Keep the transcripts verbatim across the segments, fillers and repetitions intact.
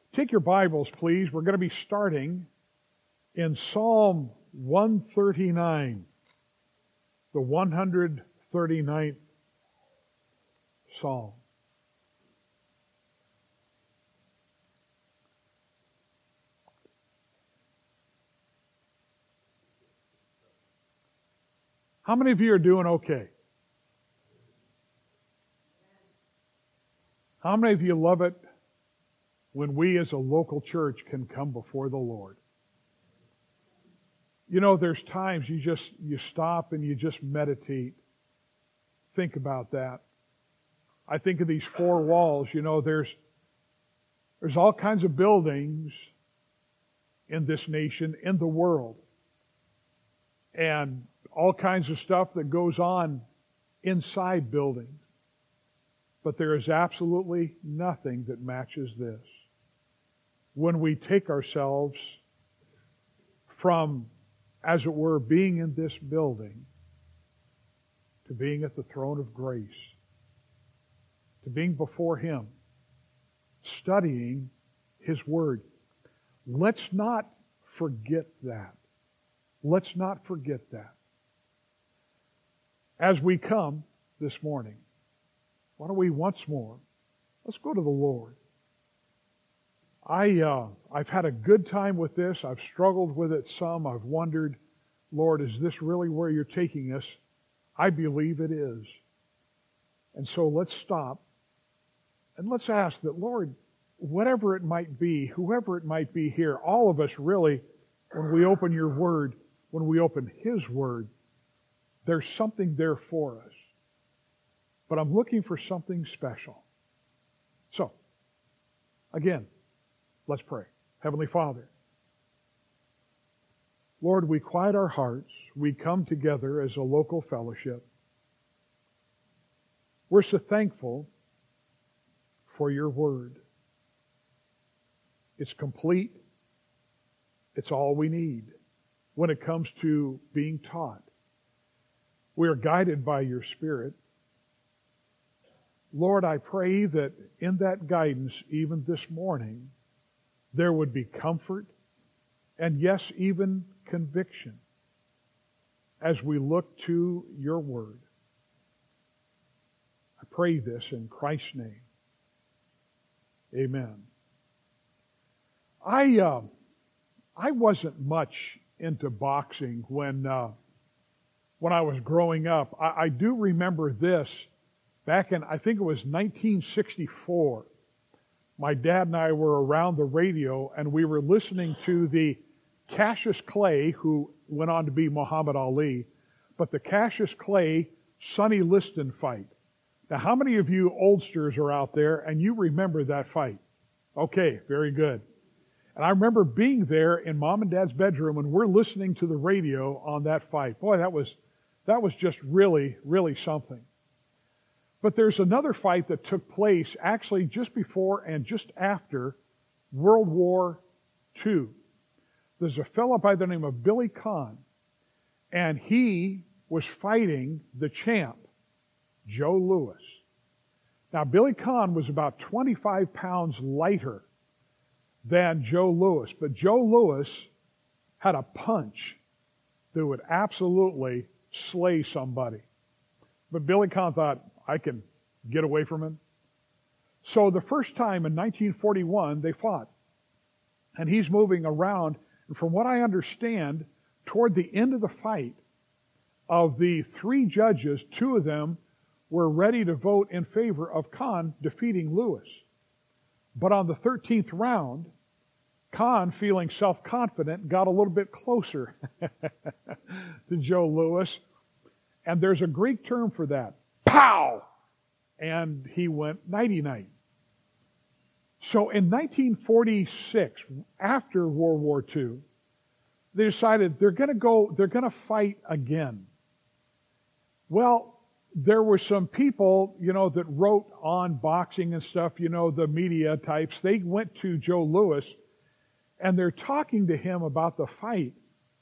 Take your Bibles, please. We're going to be starting in Psalm one thirty-nine, the one hundred thirty-ninth Psalm. How many of you are doing okay? How many of you love it when we as a local church can come before the Lord? You know, there's times you just, you stop and you just meditate. Think about that. I think of these four walls, you know, there's, there's all kinds of buildings in this nation, in the world. And all kinds of stuff that goes on inside buildings. But there is absolutely nothing that matches this. When we take ourselves from, as it were, being in this building to being at the throne of grace, to being before Him, studying His Word. Let's not forget that. Let's not forget that. As we come this morning, why don't we once more, let's go to the Lord. I, uh, I've had a good time with this. I've struggled with it some. I've wondered, Lord, is this really where you're taking us? I believe it is. And so let's stop and let's ask that, Lord, whatever it might be, whoever it might be here, all of us really, when we open your Word, when we open His Word, there's something there for us. But I'm looking for something special. So, again, let's pray. Heavenly Father, Lord, we quiet our hearts. We come together as a local fellowship. We're so thankful for your Word. It's complete. It's all we need when it comes to being taught. We are guided by your Spirit. Lord, I pray that in that guidance, even this morning, there would be comfort and, yes, even conviction as we look to your Word. I pray this in Christ's name. Amen. I uh, I wasn't much into boxing when uh, when I was growing up. I, I do remember this. Back in, I think it was nineteen sixty-four, my dad and I were around the radio and we were listening to the Cassius Clay, who went on to be Muhammad Ali, but the Cassius Clay Sonny Liston fight. Now, how many of you oldsters are out there and you remember that fight? Okay, very good. And I remember being there in Mom and Dad's bedroom and we're listening to the radio on that fight. Boy, that was that was just really, really something. But there's another fight that took place actually just before and just after World War Two. There's a fellow by the name of Billy Conn, and he was fighting the champ, Joe Louis. Now, Billy Conn was about twenty-five pounds lighter than Joe Louis, but Joe Louis had a punch that would absolutely slay somebody. But Billy Conn thought, I can get away from him. So the first time in nineteen forty-one, they fought. And he's moving around. And from what I understand, toward the end of the fight, of the three judges, two of them were ready to vote in favor of Conn defeating Louis. But on the thirteenth round, Conn, feeling self-confident, got a little bit closer to Joe Louis. And there's a Greek term for that. Pow! And he went nighty-night. So in nineteen forty-six, after World War Two, they decided they're going to go, they're going to fight again. Well, there were some people, you know, that wrote on boxing and stuff, you know, the media types. They went to Joe Louis and they're talking to him about the fight.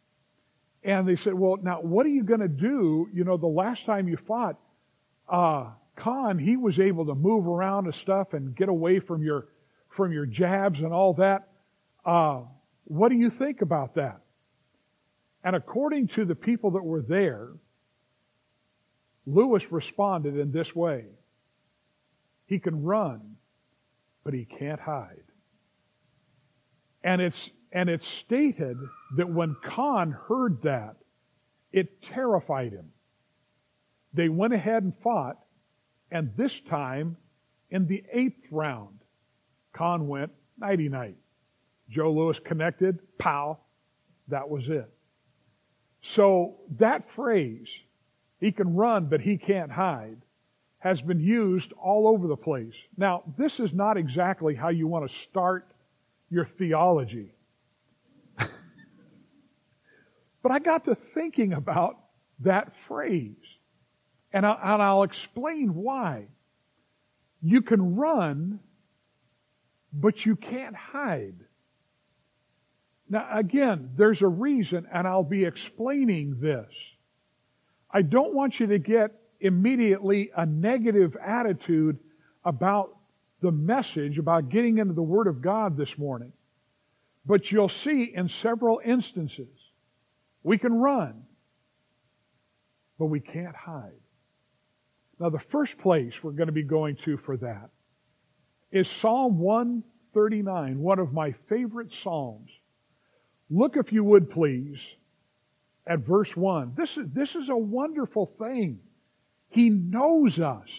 And they said, well, now what are you going to do? You know, the last time you fought, uh, Conn, he was able to move around and stuff and get away from your from your jabs and all that. Uh, what do you think about that? And according to the people that were there, Lewis responded in this way. He can run, but he can't hide. And it's, and it's stated that when Kahn heard that, it terrified him. They went ahead and fought, and this time, in the eighth round, Kahn went nighty-night. Joe Louis connected, pow, that was it. So that phrase, he can run but he can't hide, has been used all over the place. Now, this is not exactly how you want to start your theology. But I got to thinking about that phrase, and, I, and I'll explain why. You can run, but you can't hide. Now, again, there's a reason, and I'll be explaining this. I don't want you to get immediately a negative attitude about the message, about getting into the Word of God this morning. But you'll see in several instances, we can run, but we can't hide. Now, the first place we're going to be going to for that is Psalm one thirty-nine, one of my favorite psalms. Look, if you would please, at verse one. This is, this is a wonderful thing. He knows us.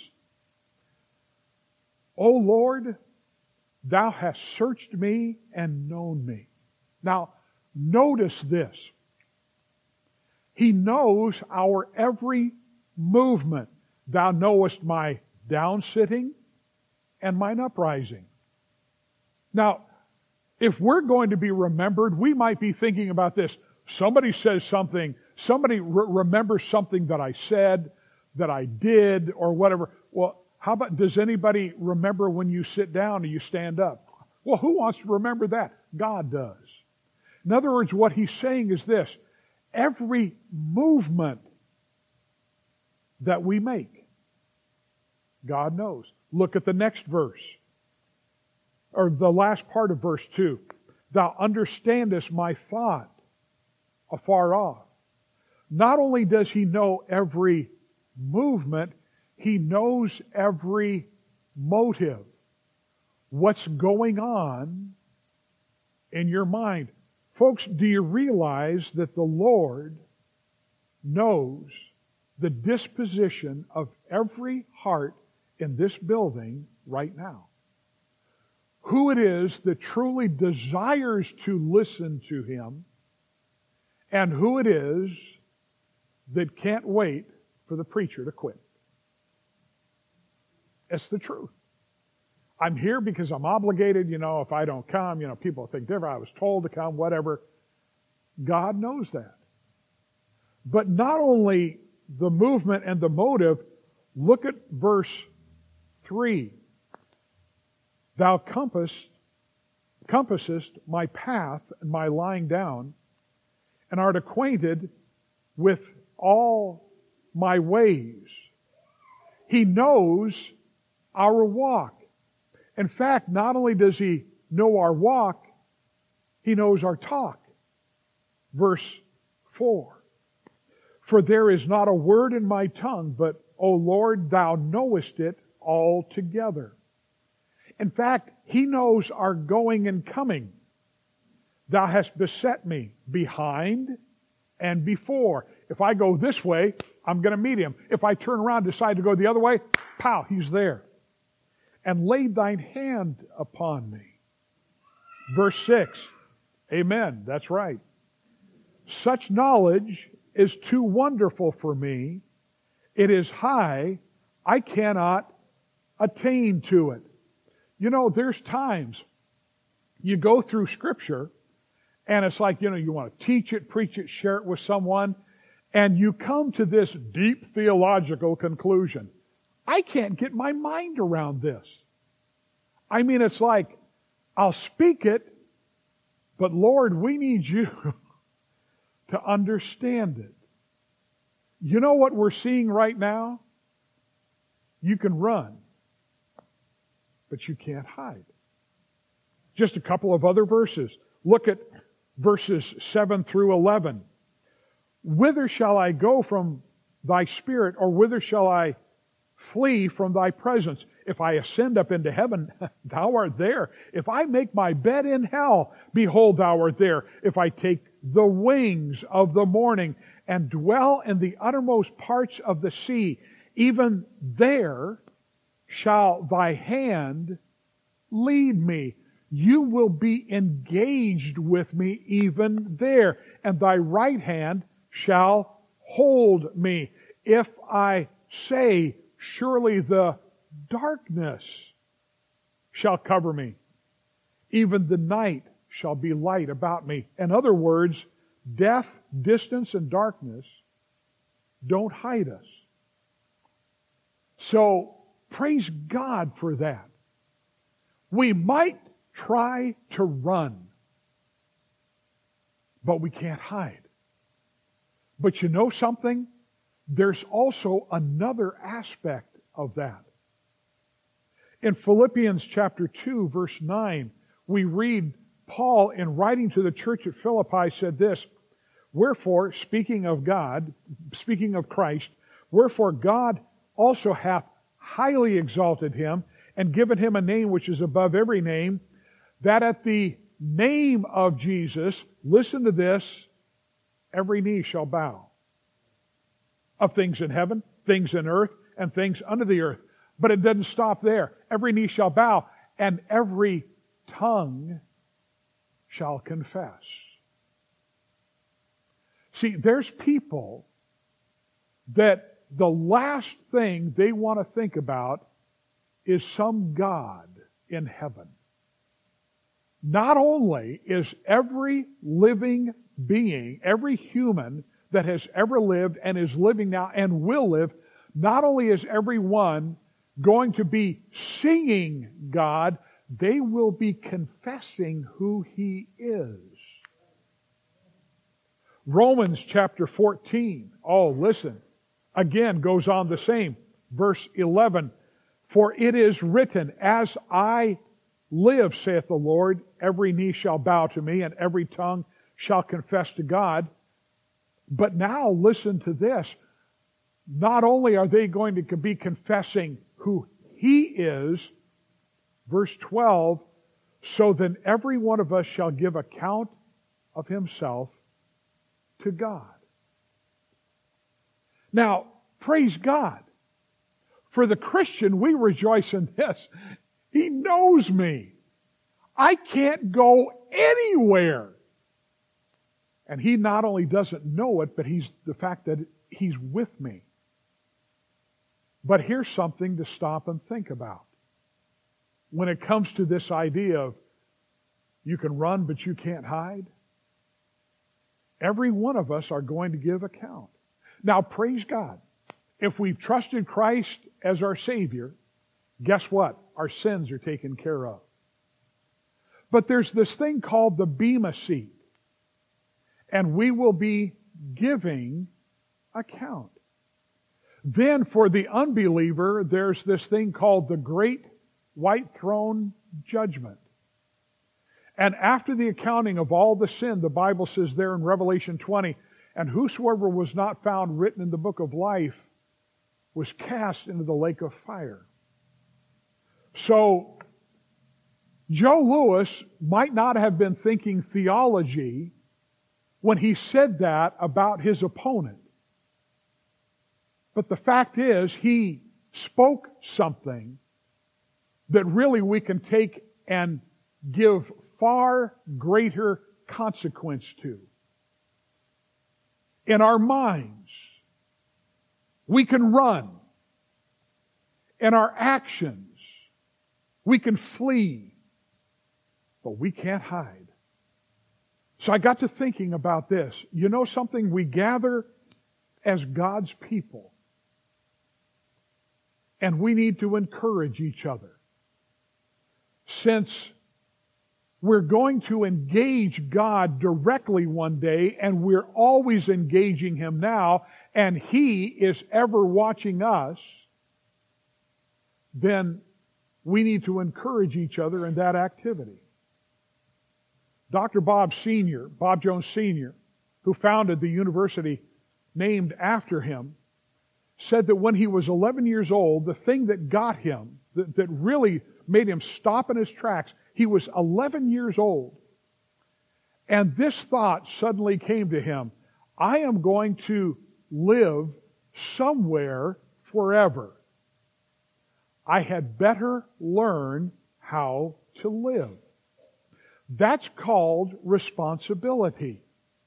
O Lord, Thou hast searched me and known me. Now, notice this. He knows our every movement. Thou knowest my downsitting and mine uprising. Now, if we're going to be remembered, we might be thinking about this. Somebody says something, somebody re- remembers something that I said, that I did, or whatever. Well, how about, does anybody remember when you sit down or you stand up? Well, who wants to remember that? God does. In other words, what he's saying is this. Every movement that we make, God knows. Look at the next verse, or the last part of verse two. Thou understandest my thought afar off. Not only does he know every movement, he knows every motive. What's going on in your mind? Folks, do you realize that the Lord knows the disposition of every heart in this building right now? Who it is that truly desires to listen to Him, and who it is that can't wait for the preacher to quit. It's the truth. I'm here because I'm obligated, you know, if I don't come, you know, people think different. I was told to come, whatever. God knows that. But not only the movement and the motive, look at verse three. Thou compass, compassest my path and my lying down, and art acquainted with all my ways. He knows our walk. In fact, not only does He know our walk, He knows our talk. Verse four. For there is not a word in my tongue, but, O Lord, Thou knowest it altogether. In fact, He knows our going and coming. Thou hast beset me behind and before. If I go this way, I'm going to meet Him. If I turn around and decide to go the other way, pow, He's there. And laid Thine hand upon me. Verse six. Amen. That's right. Such knowledge is too wonderful for me. It is high. I cannot attain to it. You know, there's times you go through Scripture and it's like, you know, you want to teach it, preach it, share it with someone, and you come to this deep theological conclusion. I can't get my mind around this. I mean, it's like, I'll speak it, but Lord, we need You to understand it. You know what we're seeing right now? You can run, but you can't hide. Just a couple of other verses. Look at verses seven through eleven. Whither shall I go from thy spirit, or whither shall I flee from thy presence? If I ascend up into heaven, thou art there. If I make my bed in hell, behold, thou art there. If I take the wings of the morning and dwell in the uttermost parts of the sea, even there shall thy hand lead me. You will be engaged with me even there, and thy right hand shall hold me. If I say, surely the darkness shall cover me, even the night shall be light about me. In other words, death, distance, and darkness don't hide us. So, praise God for that. We might try to run, but we can't hide. But you know something? There's also another aspect of that. In Philippians chapter two, verse nine, we read Paul, in writing to the church at Philippi, said this, wherefore, speaking of God, speaking of Christ, wherefore God also hath highly exalted him, and given him a name which is above every name, that at the name of Jesus, listen to this, every knee shall bow. Of things in heaven, things in earth, and things under the earth. But it doesn't stop there. Every knee shall bow, and every tongue shall confess. See, there's people that the last thing they want to think about is some God in heaven. Not only is every living being, every human that has ever lived and is living now and will live, not only is everyone going to be singing God, they will be confessing who He is. Romans chapter fourteen, oh listen, again goes on the same. Verse eleven, for it is written, as I live, saith the Lord, every knee shall bow to me, and every tongue shall confess to God. But now listen to this. Not only are they going to be confessing who He is, verse twelve, so then every one of us shall give account of himself to God. Now, praise God. For the Christian, we rejoice in this. He knows me. I can't go anywhere. And He not only doesn't know it, but He's the fact that He's with me. But here's something to stop and think about. When it comes to this idea of you can run but you can't hide, every one of us are going to give account. Now, praise God. If we've trusted Christ as our Savior, guess what? Our sins are taken care of. But there's this thing called the Bema seat. And we will be giving account. Then for the unbeliever, there's this thing called the Great White Throne Judgment. And after the accounting of all the sin, the Bible says there in Revelation twenty, and whosoever was not found written in the book of life was cast into the lake of fire. So, Joe Louis might not have been thinking theology when he said that about his opponent. But the fact is, he spoke something that really we can take and give far greater consequence to. In our minds, we can run. In our actions, we can flee. But we can't hide. So I got to thinking about this. You know something? We gather as God's people. And we need to encourage each other. Since we're going to engage God directly one day, and we're always engaging Him now, and He is ever watching us, then we need to encourage each other in that activity. Doctor Bob Senior, Bob Jones Senior, who founded the university named after him, said that when he was eleven years old, the thing that got him, that, that really made him stop in his tracks, he was eleven years old. And this thought suddenly came to him: I am going to live somewhere forever. I had better learn how to live. That's called responsibility.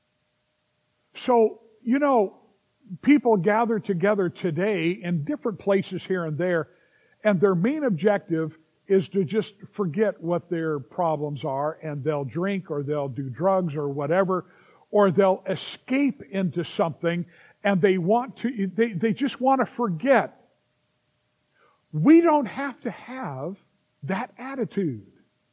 So, you know, people gather together today in different places here and there, and their main objective is to just forget what their problems are, and they'll drink or they'll do drugs or whatever, or they'll escape into something, and they want to, they, they just want to forget. We don't have to have that attitude.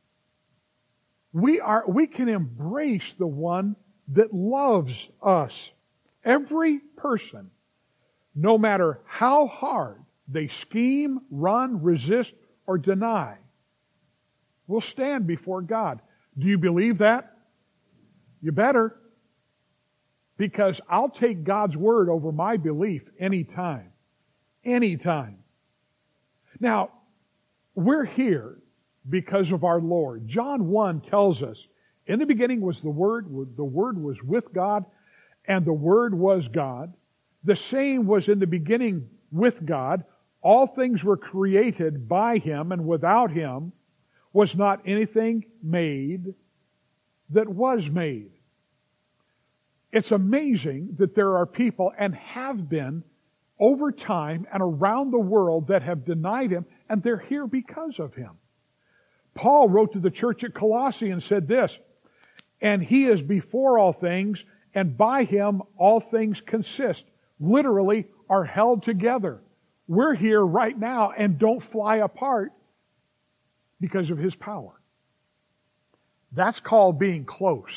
We are, we can embrace the one that loves us. Every person, no matter how hard they scheme, run, resist, or deny, will stand before God. Do you believe that? You better. Because I'll take God's word over my belief anytime. Anytime. Now, we're here because of our Lord. John one tells us, in the beginning was the Word, the Word was with God, and the Word was God. The same was in the beginning with God. All things were created by Him, and without Him was not anything made that was made. It's amazing that there are people, and have been, over time and around the world, that have denied Him, and they're here because of Him. Paul wrote to the church at Colossae and said this: and He is before all things, and by Him all things consist. Literally, are held together. We're here right now and don't fly apart because of His power. That's called being close.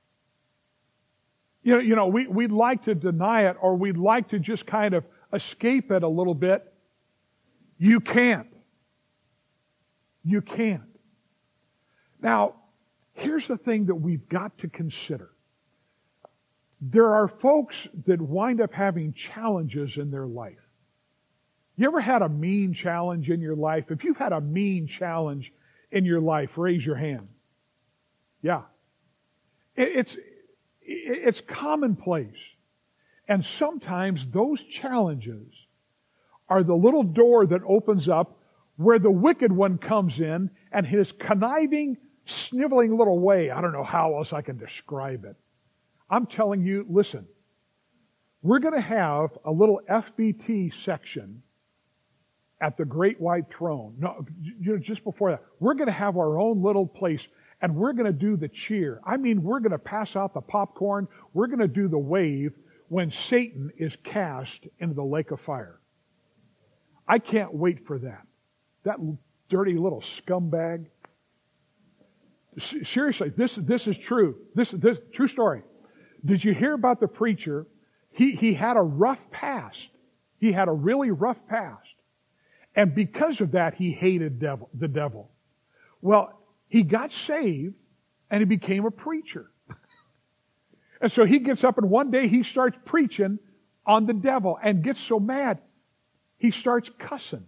You know, you know we, we'd like to deny it, or we'd like to just kind of escape it a little bit. You can't. You can't. Now, here's the thing that we've got to consider. There are folks that wind up having challenges in their life. You ever had a mean challenge in your life? If you've had a mean challenge in your life, raise your hand. Yeah. It's, it's commonplace. And sometimes those challenges are the little door that opens up where the wicked one comes in, and his conniving, sniveling little way, I don't know how else I can describe it. I'm telling you, listen, we're going to have a little F B T section at the Great White Throne. No, you know, just before that, we're going to have our own little place, and we're going to do the cheer. I mean, we're going to pass out the popcorn. We're going to do the wave when Satan is cast into the lake of fire. I can't wait for that. That dirty little scumbag. Seriously, this, this is true. This is this true story. Did you hear about the preacher? He, he had a rough past. He had a really rough past. And because of that, he hated devil, the devil. Well, he got saved, and he became a preacher. And so he gets up, and one day he starts preaching on the devil and gets so mad, he starts cussing.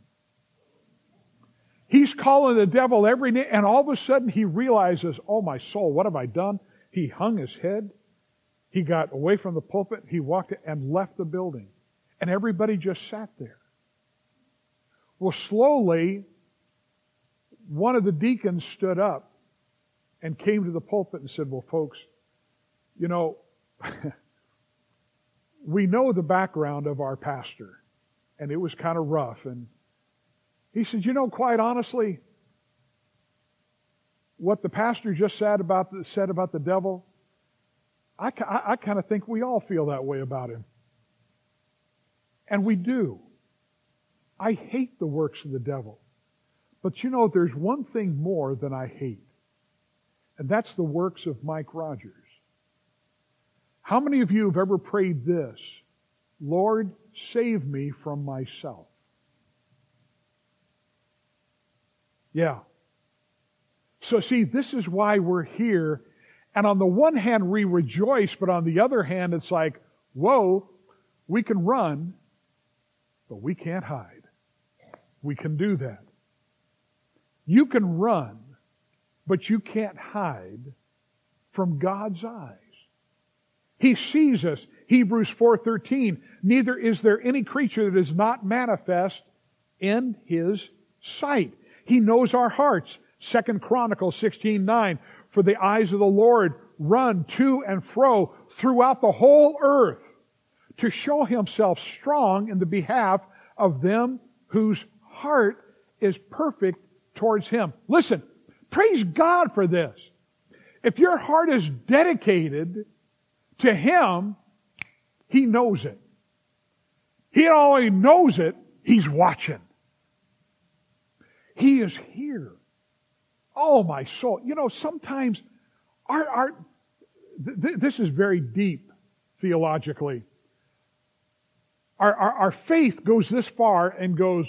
He's calling the devil every name, and all of a sudden he realizes, oh my soul, what have I done? He hung his head. He got away from the pulpit. He walked and left the building. And everybody just sat there. Well, slowly, one of the deacons stood up and came to the pulpit and said, well, folks, you know, we know the background of our pastor, and it was kind of rough. And he said, you know, quite honestly, what the pastor just said about the, said about the devil, I, I, I kind of think we all feel that way about him. And we do. I hate the works of the devil. But you know, there's one thing more than I hate. And that's the works of Mike Rogers. How many of you have ever prayed this? Lord, save me from myself. Yeah. So see, this is why we're here, And on the one hand, we rejoice, but on the other hand, it's like, whoa, we can run, but we can't hide. We can do that. You can run, but you can't hide from God's eyes. He sees us. Hebrews four thirteen, neither is there any creature that is not manifest in His sight. He knows our hearts. Second Chronicles sixteen nine, for the eyes of the Lord run to and fro throughout the whole earth to show Himself strong in the behalf of them whose heart is perfect towards Him. Listen, praise God for this. If your heart is dedicated to Him, He knows it. He not only knows it, He's watching. He is here. Oh, my soul. You know, sometimes our, our th- th- this is very deep theologically. Our, our, our faith goes this far and goes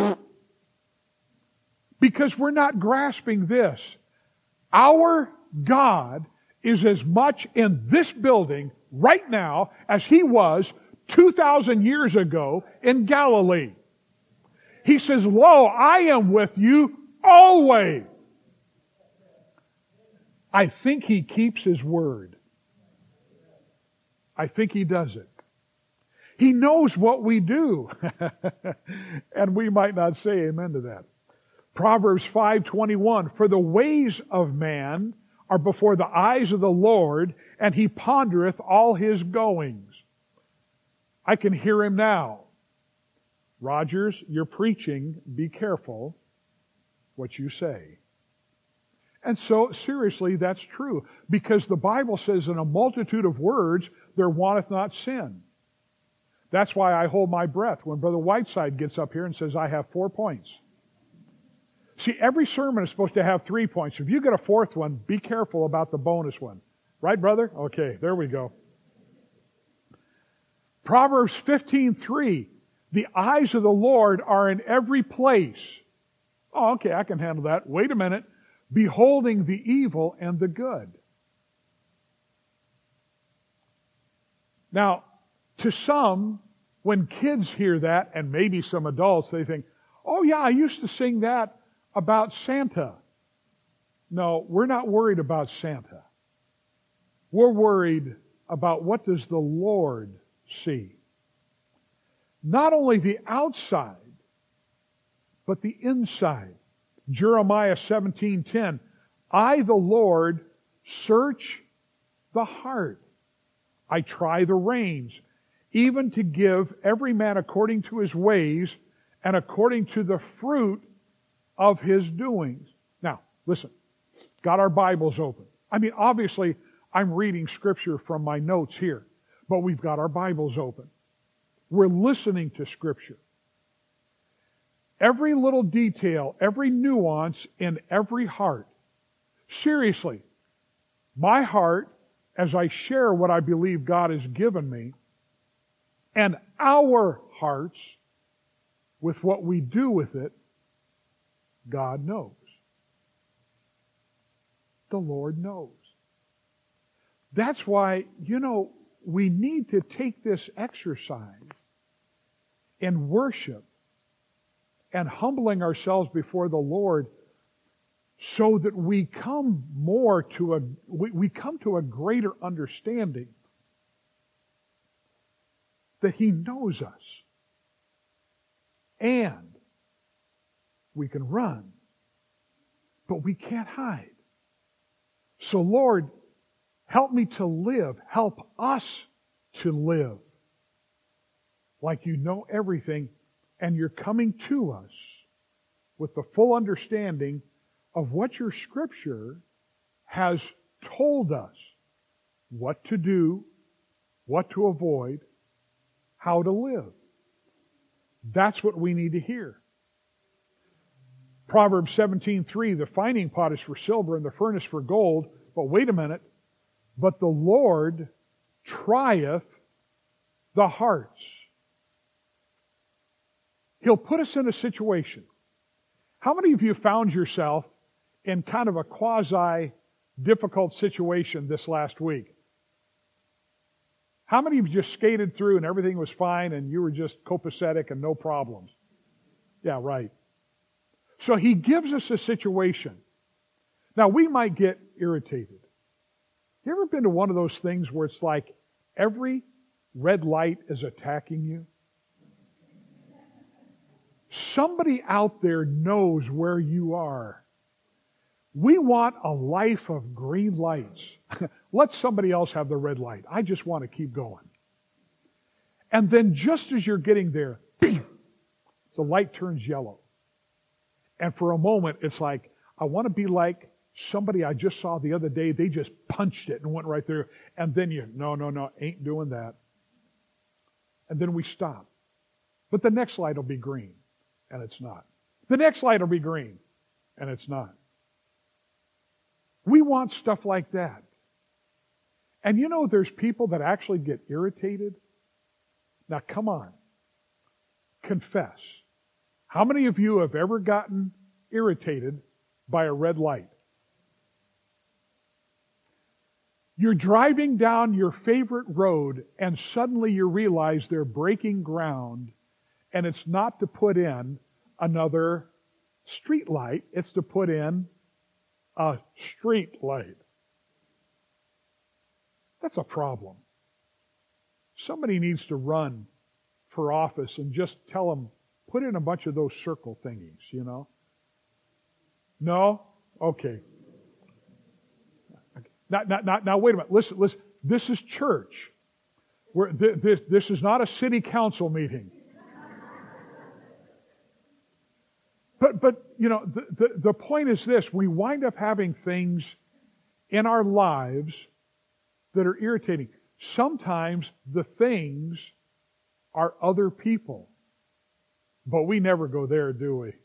because we're not grasping this. Our God is as much in this building right now as He was two thousand years ago in Galilee. He says, lo, I am with you always. I think He keeps His word. I think He does it. He knows what we do. And we might not say amen to that. Proverbs five twenty-one, for the ways of man are before the eyes of the Lord, and He pondereth all His goings. I can hear Him now. Rogers, you're preaching, be careful what you say. And so, seriously, that's true. Because the Bible says, in a multitude of words, there wanteth not sin. That's why I hold my breath when Brother Whiteside gets up here and says, I have four points. See, every sermon is supposed to have three points. If you get a fourth one, be careful about the bonus one. Right, brother? Okay, there we go. Proverbs fifteen three, the eyes of the Lord are in every place. Oh, okay, I can handle that. Wait a minute. Beholding the evil and the good. Now, to some, when kids hear that, and maybe some adults, they think, oh yeah, I used to sing that about Santa. No, we're not worried about Santa. We're worried about what does the Lord see. Not only the outside, but the inside. Jeremiah seventeen ten, I, the Lord, search the heart. I try the reins, even to give every man according to his ways and according to the fruit of his doings. Now, listen, got our Bibles open. I mean, obviously, I'm reading Scripture from my notes here, but we've got our Bibles open. We're listening to Scripture. Every little detail, every nuance in every heart. Seriously, my heart, as I share what I believe God has given me, and our hearts, with what we do with it, God knows. The Lord knows. That's why, you know, we need to take this exercise in worship and humbling ourselves before the Lord so that we come more to a, we, we come to a greater understanding that He knows us. And we can run, but we can't hide. So Lord, help me to live. Help us to live like You know everything, and You're coming to us with the full understanding of what Your Scripture has told us, what to do, what to avoid, how to live. That's what we need to hear. Proverbs seventeen three, the finding pot is for silver and the furnace for gold. But wait a minute. But the Lord trieth the hearts. He'll put us in a situation. How many of you found yourself in kind of a quasi difficult situation this last week? How many of you just skated through and everything was fine and you were just copacetic and no problems? Yeah, right. So he gives us a situation. Now, we might get irritated. You ever been to one of those things where it's like every red light is attacking you? Somebody out there knows where you are. We want a life of green lights. Let somebody else have the red light. I just want to keep going. And then just as you're getting there, the light turns yellow. And for a moment, it's like, I want to be like somebody I just saw the other day. They just punched it and went right there. And then you, no, no, no, ain't doing that. And then we stop. But the next light will be green. And it's not. The next light will be green. And it's not. We want stuff like that. And you know, there's people that actually get irritated. Now, come on. Confess. How many of you have ever gotten irritated by a red light? You're driving down your favorite road and suddenly you realize they're breaking ground, and it's not to put in another street light, it's to put in a street light. That's a problem. Somebody needs to run for office and just tell them, put in a bunch of those circle thingies, you know? No? Okay. Now, now, now, now wait a minute. Listen, listen. This is church. We're, th- this, this is not a city council meeting. But, but you know, the, the, the point is this. We wind up having things in our lives that are irritating. Sometimes the things are other people. But we never go there, do we?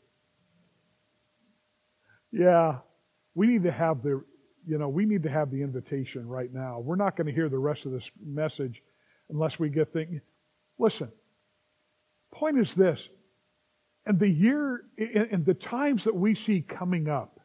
Yeah. We need to have the, you know, we need to have the invitation right now. We're not going to hear the rest of this message unless we get things. Listen. Point is this. And the year, and the times that we see coming up,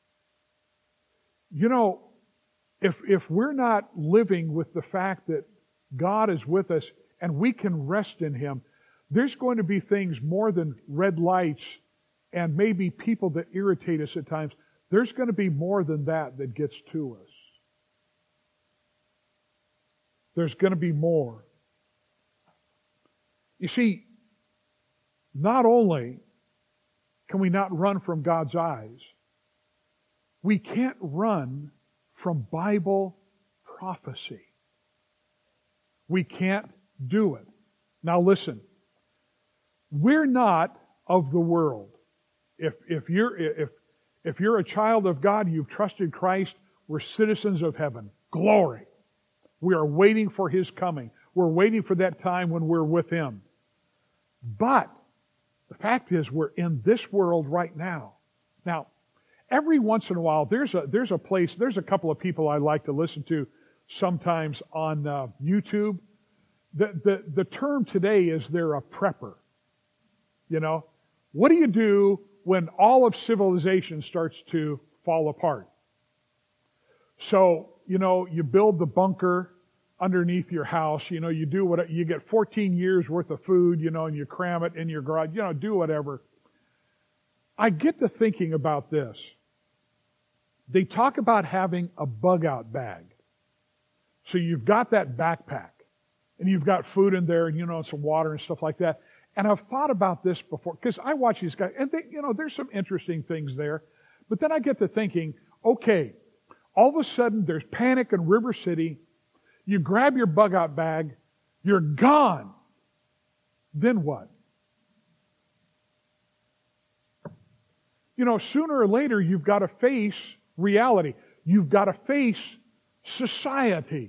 you know, if if we're not living with the fact that God is with us and we can rest in Him, there's going to be things more than red lights and maybe people that irritate us at times. There's going to be more than that that gets to us. There's going to be more. You see, not only can we not run from God's eyes, we can't run from Bible prophecy. We can't do it. Now listen, we're not of the world. If if you're if if you're a child of God, you've trusted Christ, we're citizens of heaven. Glory. We are waiting for His coming. We're waiting for that time when we're with Him. But the fact is, we're in this world right now. Now, every once in a while, there's a there's a place, there's a couple of people I like to listen to sometimes on uh, YouTube. The, the the term today is they're a prepper. You know, what do you do when all of civilization starts to fall apart? So, you know, you build the bunker underneath your house, you know, you do what, you get fourteen years worth of food, you know, and you cram it in your garage, you know, do whatever. I get to thinking about this. They talk about having a bug out bag. So you've got that backpack, and you've got food in there, and, you know, some water and stuff like that. And I've thought about this before, because I watch these guys, and they, you know, there's some interesting things there. But then I get to thinking, okay, all of a sudden there's panic in River City. You grab your bug out bag, you're gone. Then what? You know, sooner or later you've got to face reality. You've got to face society.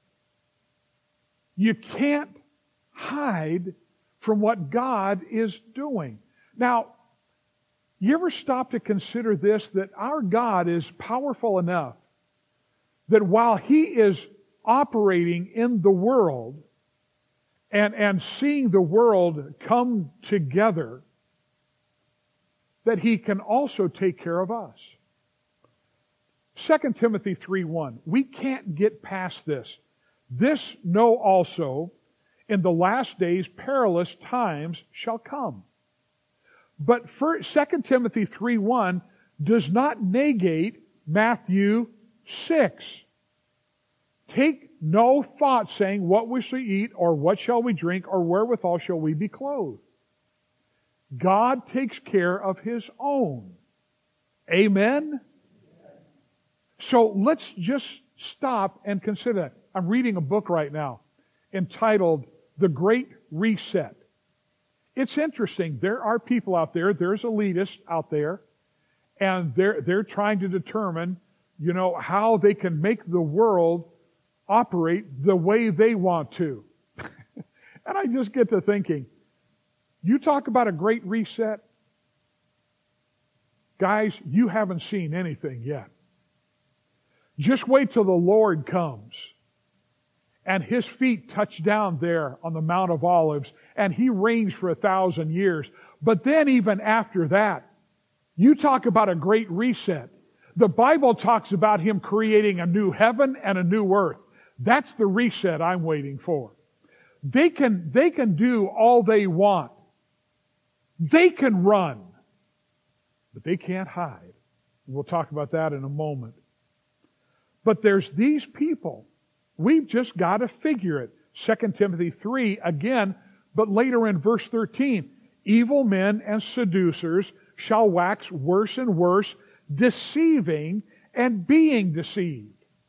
You can't hide from what God is doing. Now, you ever stop to consider this, that our God is powerful enough that while He is operating in the world and, and seeing the world come together, that He can also take care of us. Second Timothy three one. We can't get past this. This know also, in the last days perilous times shall come. But for Second Timothy three one does not negate Matthew six. Take no thought saying, what we shall eat, or what shall we drink, or wherewithal shall we be clothed. God takes care of His own. Amen? So let's just stop and consider that. I'm reading a book right now entitled The Great Reset. It's interesting. There are people out there, there's elitists out there, and they're, they're trying to determine, you know, how they can make the world operate the way they want to. And I just get to thinking, you talk about a great reset? Guys, you haven't seen anything yet. Just wait till the Lord comes and His feet touch down there on the Mount of Olives and He reigns for a thousand years. But then even after that, you talk about a great reset. The Bible talks about Him creating a new heaven and a new earth. That's the reset I'm waiting for. They can, they can do all they want. They can run, but they can't hide. We'll talk about that in a moment. But there's these people. We've just got to figure it. Second Timothy three again, but later in verse thirteen. Evil men and seducers shall wax worse and worse, deceiving and being deceived.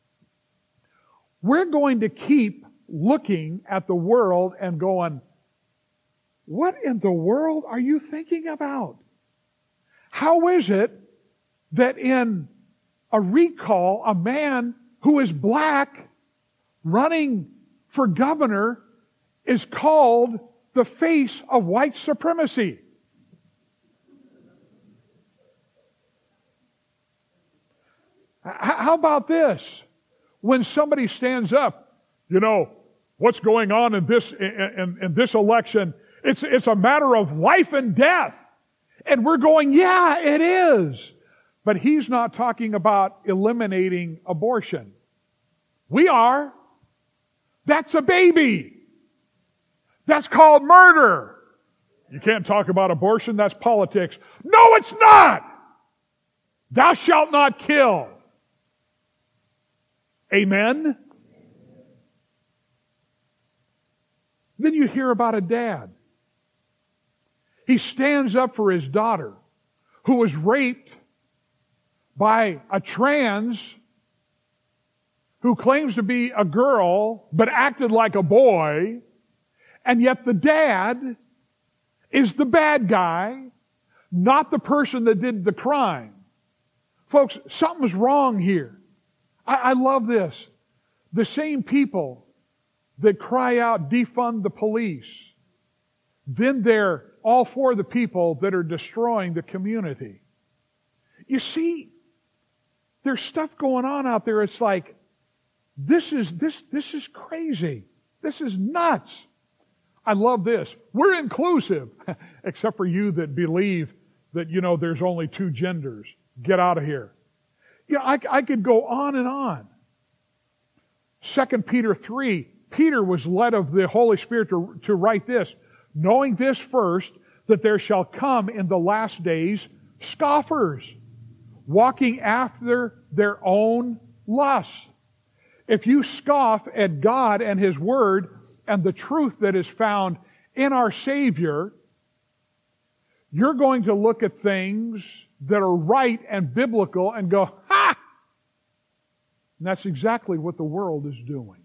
We're going to keep looking at the world and going, what in the world are you thinking about? How is it that in a recall, a man who is black running for governor is called the face of white supremacy? How about this? When somebody stands up, you know, what's going on in this in, in this election? It's it's a matter of life and death. And we're going, yeah, it is. But he's not talking about eliminating abortion. We are. That's a baby. That's called murder. You can't talk about abortion, that's politics. No, it's not. Thou shalt not kill. Amen? Then you hear about a dad. He stands up for his daughter who was raped by a trans who claims to be a girl but acted like a boy, and yet the dad is the bad guy, not the person that did the crime. Folks, something's wrong here. I, I love this. The same people that cry out, defund the police, then they're all for the people that are destroying the community. You see, there's stuff going on out there. It's like, this is, this, this is crazy. This is nuts. I love this. We're inclusive, except for you that believe that, you know, there's only two genders. Get out of here. You know, I, I could go on and on. Second Peter three, Peter was led of the Holy Spirit to, to write this, knowing this first, that there shall come in the last days scoffers, walking after their own lusts. If you scoff at God and His Word and the truth that is found in our Savior, you're going to look at things that are right and biblical and go, ha! And that's exactly what the world is doing.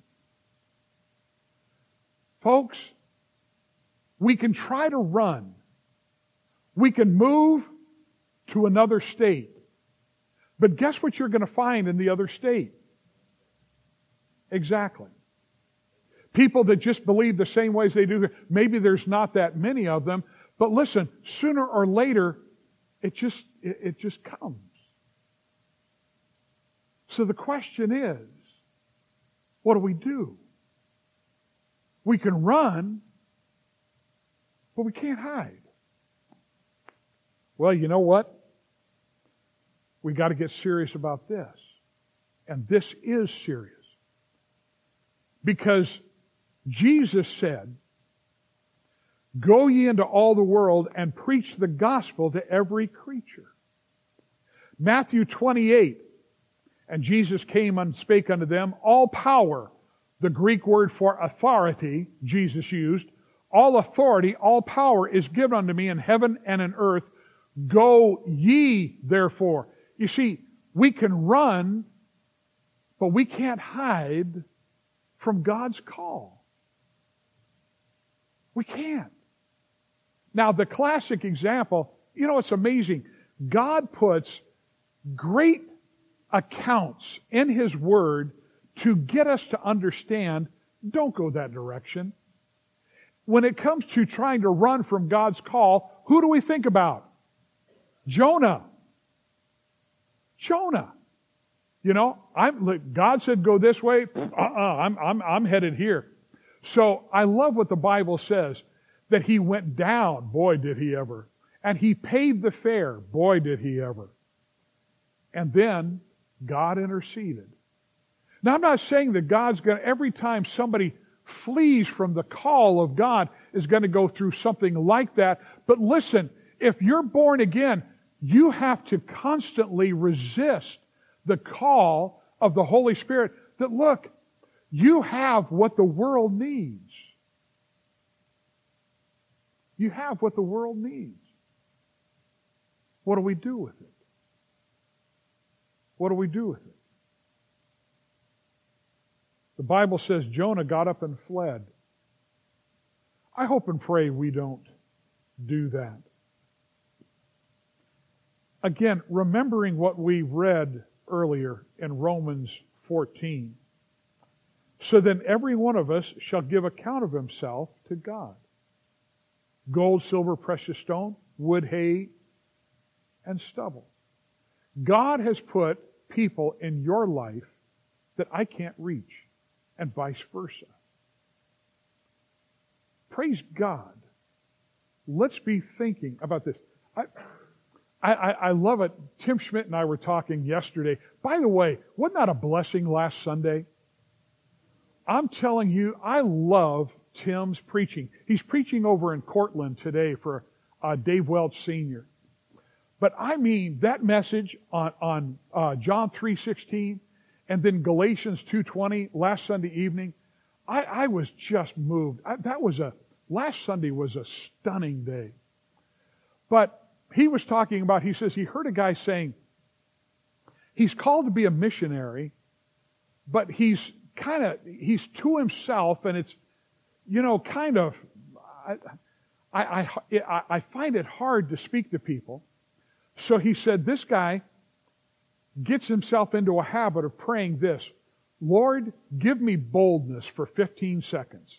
Folks, we can try to run. We can move to another state. But guess what you're going to find in the other state? Exactly. People that just believe the same ways they do. Maybe there's not that many of them. But listen, sooner or later, it just, it, it just comes. So the question is, what do we do? We can run, but we can't hide. Well, you know what? We got to get serious about this. And this is serious. Because Jesus said, "Go ye into all the world and preach the gospel to every creature." Matthew twenty-eight, and Jesus came and spake unto them, "All power," the Greek word for authority, Jesus used, "all authority, all power is given unto me in heaven and in earth. Go ye therefore." You see, we can run, but we can't hide from God's call. We can't. Now, the classic example, you know, it's amazing. God puts great accounts in His Word to get us to understand, don't go that direction. When it comes to trying to run from God's call, who do we think about? Jonah. Jonah. You know, I'm, look, God said go this way. Uh-uh, I'm, I'm, I'm headed here. So I love what the Bible says, that he went down. Boy, did he ever. And he paid the fare. Boy, did he ever. And then God interceded. Now, I'm not saying that God's going to, every time somebody flees from the call of God, is going to go through something like that. But listen, if you're born again, you have to constantly resist the call of the Holy Spirit that, look, you have what the world needs. You have what the world needs. What do we do with it? What do we do with it? The Bible says Jonah got up and fled. I hope and pray we don't do that. Again, remembering what we read earlier in Romans fourteen. So then every one of us shall give account of himself to God. Gold, silver, precious stone, wood, hay, and stubble. God has put people in your life that I can't reach, and vice versa. Praise God. Let's be thinking about this. I, I, I love it. Tim Schmidt and I were talking yesterday. By the way, wasn't that a blessing last Sunday? I'm telling you, I love Tim's preaching. He's preaching over in Cortland today for uh, Dave Welch Senior But I mean, that message on, on uh, John three sixteen and then Galatians two twenty last Sunday evening, I, I was just moved. I, that was a, last Sunday was a stunning day. But he was talking about, he says he heard a guy saying, he's called to be a missionary, but he's kind of, he's to himself, and it's, you know, kind of, I, I, I, I find it hard to speak to people. So he said this guy gets himself into a habit of praying this, "Lord, give me boldness for fifteen seconds.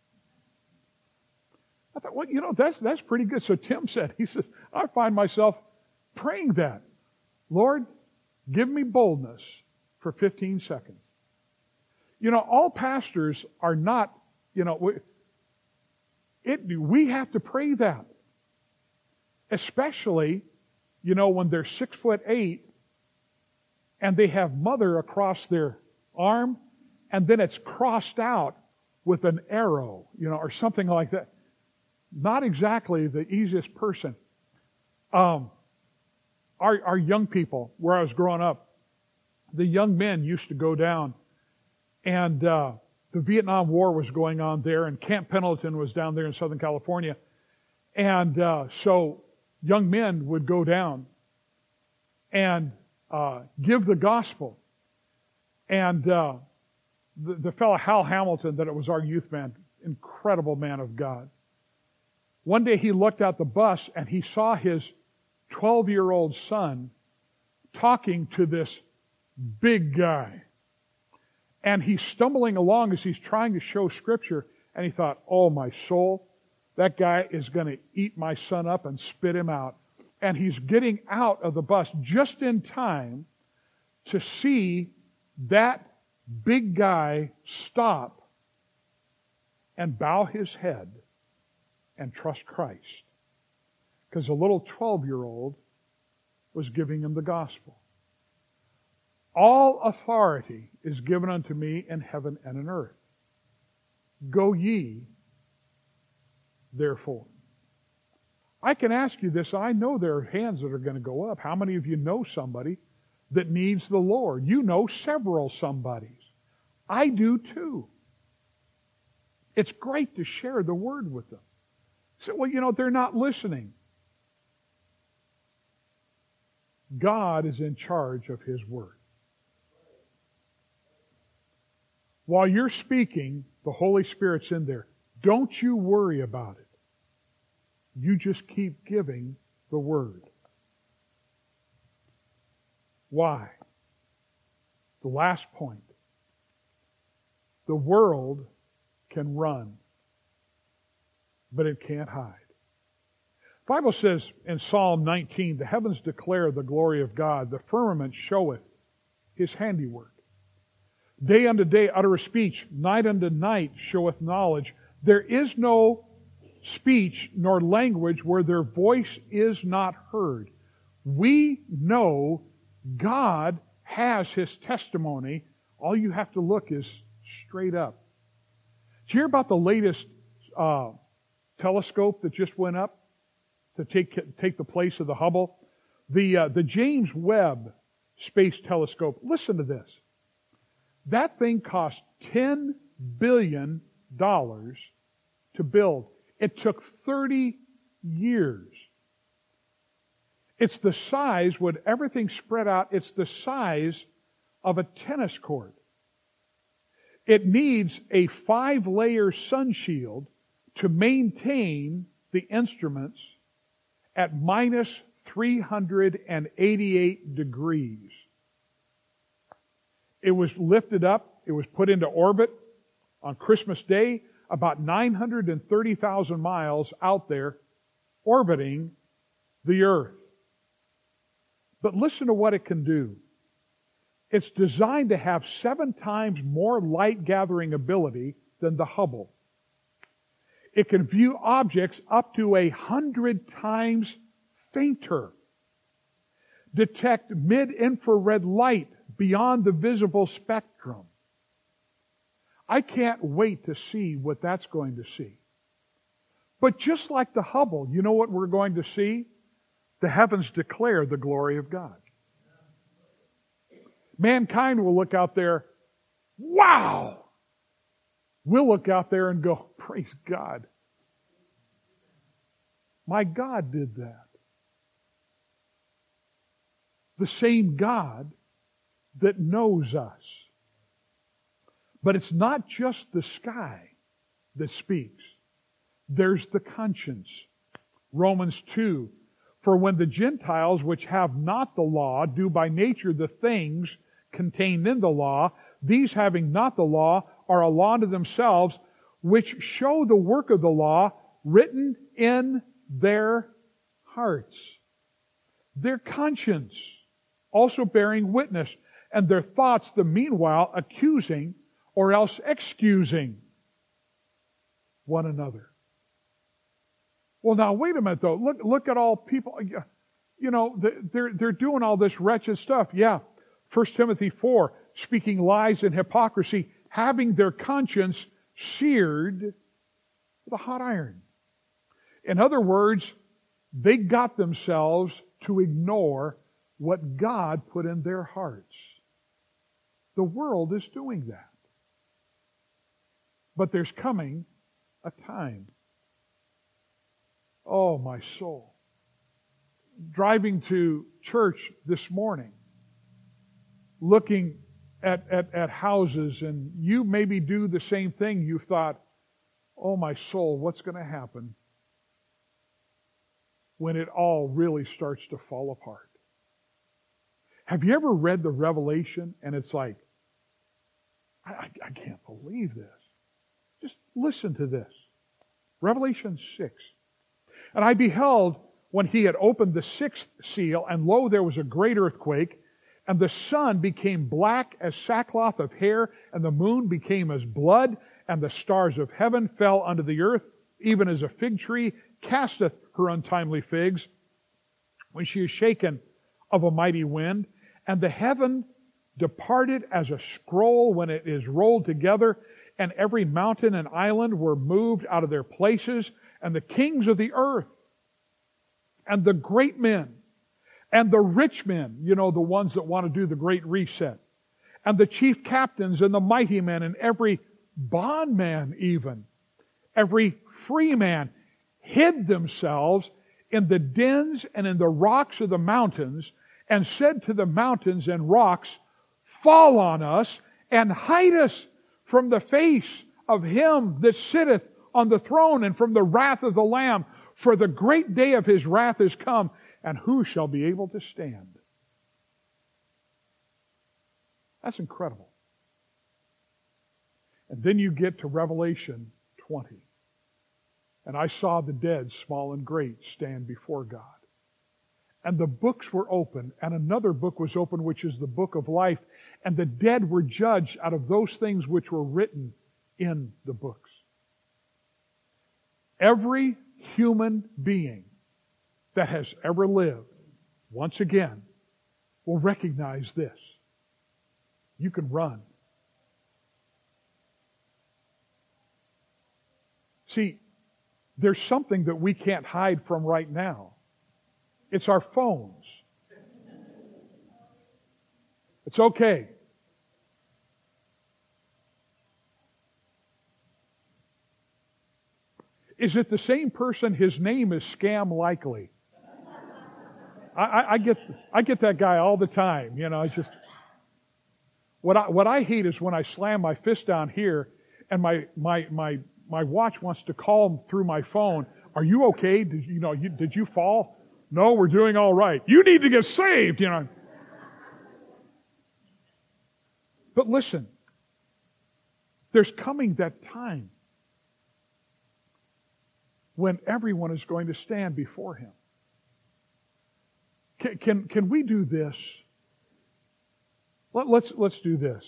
I thought, well, you know, that's, that's pretty good. So Tim said, he says, I find myself praying that. Lord, give me boldness for fifteen seconds. You know, all pastors are not, you know, we, it, we have to pray that. Especially, you know, when they're six foot eight and they have mother across their arm and then it's crossed out with an arrow, you know, or something like that. Not exactly the easiest person. Um, our, our young people, where I was growing up, the young men used to go down, and uh, the Vietnam War was going on there, and Camp Pendleton was down there in Southern California. And uh, so young men would go down and uh, give the gospel. And uh, the, the fellow Hal Hamilton, that it was our youth man, incredible man of God. One day he looked out the bus and he saw his twelve-year-old son talking to this big guy. And he's stumbling along as he's trying to show Scripture, and he thought, oh, my soul, that guy is going to eat my son up and spit him out. And he's getting out of the bus just in time to see that big guy stop and bow his head and trust Christ. Because a little twelve-year-old was giving him the gospel. All authority is given unto me in heaven and in earth. Go ye, therefore. I can ask you this. I know there are hands that are going to go up. How many of you know somebody that needs the Lord? You know several somebodies. I do too. It's great to share the Word with them. So, well, you know, they're not listening. God is in charge of His Word. While you're speaking, the Holy Spirit's in there. Don't you worry about it. You just keep giving the Word. Why? The last point. The world can run, but it can't hide. The Bible says in Psalm nineteen, the heavens declare the glory of God, the firmament showeth His handiwork. Day unto day uttereth speech, night unto night showeth knowledge. There is no speech nor language where their voice is not heard. We know God has His testimony. All you have to look is straight up. Did you hear about the latest uh, telescope that just went up to take take the place of the Hubble? The uh, the James Webb Space Telescope. Listen to this. That thing cost ten billion dollars to build. It took thirty years. It's the size, with everything spread out, it's the size of a tennis court. It needs a five-layer sun shield to maintain the instruments at minus three hundred eighty-eight degrees. It was lifted up, it was put into orbit on Christmas Day, about nine hundred thirty thousand miles out there, orbiting the Earth. But listen to what it can do. It's designed to have seven times more light-gathering ability than the Hubble. It can view objects up to a hundred times fainter, detect mid-infrared light beyond the visible spectrum. I can't wait to see what that's going to see. But just like the Hubble, you know what we're going to see? The heavens declare the glory of God. Mankind will look out there, wow! We'll look out there and go, praise God. My God did that. The same God that knows us. But it's not just the sky that speaks. There's the conscience. Romans two, for when the Gentiles which have not the law do by nature the things contained in the law, these having not the law are a law to themselves, which show the work of the law written in their hearts. Their conscience also bearing witness, and their thoughts the meanwhile accusing or else excusing one another. Well, now wait a minute though. Look, look at all people. You know, they're they're doing all this wretched stuff. Yeah, First Timothy four, speaking lies and hypocrisy, having their conscience seared with a hot iron. In other words, they got themselves to ignore what God put in their hearts. The world is doing that. But there's coming a time. Oh, my soul. Driving to church this morning, looking at, at, at houses, and you maybe do the same thing. You thought, oh, my soul, what's going to happen when it all really starts to fall apart? Have you ever read the Revelation and it's like, I, I, I can't believe this. Just listen to this. Revelation six. And I beheld when he had opened the sixth seal, and lo, there was a great earthquake, and the sun became black as sackcloth of hair, and the moon became as blood, and the stars of heaven fell unto the earth, even as a fig tree casteth her untimely figs when she is shaken of a mighty wind. And the heaven departed as a scroll when it is rolled together, and every mountain and island were moved out of their places, and the kings of the earth, and the great men, and the rich men, you know, the ones that want to do the great reset, and the chief captains, and the mighty men, and every bondman even, every free man, hid themselves in the dens and in the rocks of the mountains, and said to the mountains and rocks, fall on us, and hide us from the face of him that sitteth on the throne, and from the wrath of the Lamb, for the great day of his wrath is come, and who shall be able to stand? That's incredible. And then you get to Revelation twenty. And I saw the dead, small and great, stand before God. And the books were opened, and another book was opened, which is the book of life. And the dead were judged out of those things which were written in the books. Every human being that has ever lived, once again, will recognize this. You can run. See, there's something that we can't hide from right now. It's our phones. It's okay. Is it the same person? His name is Scam Likely. I, I, I get I get that guy all the time. You know, it's just what I what I hate is when I slam my fist down here and my my my my watch wants to call through my phone. Are you okay? Did you know? You, did you fall? No, we're doing all right. You need to get saved. You know. But listen, there's coming that time when everyone is going to stand before Him. Can, can, can we do this? Let, let's, let's do this.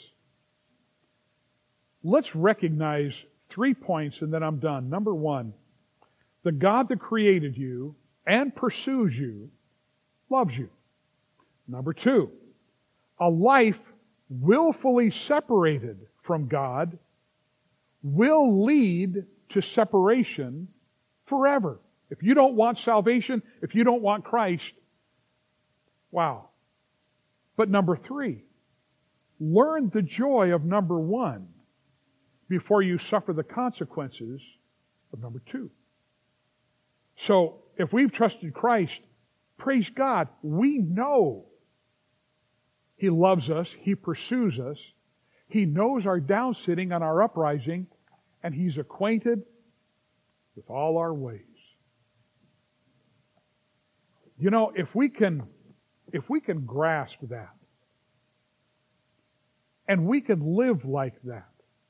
Let's recognize three points and then I'm done. Number one, the God that created you and pursues you loves you. Number two, a life willfully separated from God will lead to separation forever. If you don't want salvation, if you don't want Christ, wow. But number three, learn the joy of number one before you suffer the consequences of number two. So, if we've trusted Christ, praise God, we know He loves us, He pursues us, He knows our downsitting and our uprising, and He's acquainted with all our ways. You know, if we can, if we can grasp that, and we can live like that,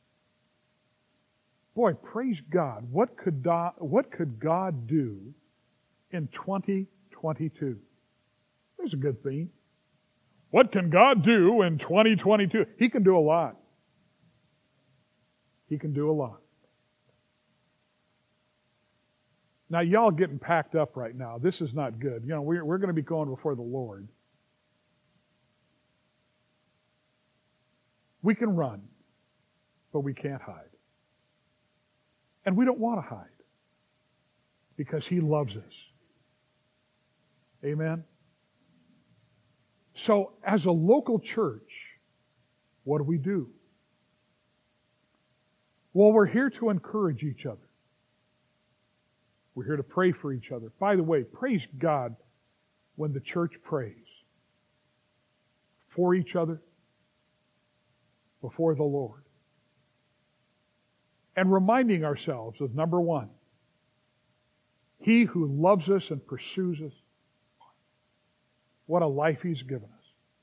boy, praise God. What could do, what could God do in twenty twenty-two? There's a good theme. What can God do in twenty twenty-two? He can do a lot. He can do a lot. Now, y'all getting packed up right now. This is not good. You know, we're, we're going to be going before the Lord. We can run, but we can't hide. And we don't want to hide because He loves us. Amen? So, as a local church, what do we do? Well, we're here to encourage each other. We're here to pray for each other. By the way, praise God when the church prays for each other, before the Lord. And reminding ourselves of number one, He who loves us and pursues us, what a life He's given us.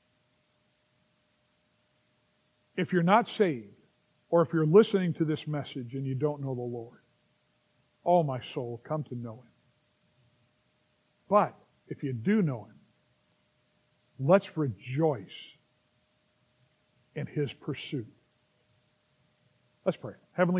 If you're not saved, or if you're listening to this message and you don't know the Lord, oh my soul, come to know Him. But if you do know Him, let's rejoice in His pursuit. Let's pray. Heavenly